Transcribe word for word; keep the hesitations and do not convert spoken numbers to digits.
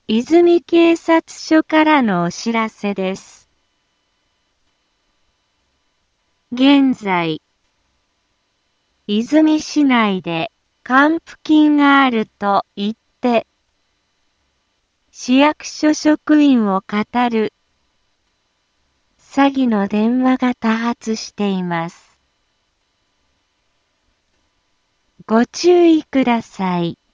泉警察署からのお知らせです。現在、泉市内で還付金があると言って、市役所職員を語る詐欺の電話が多発しています。ご注意ください。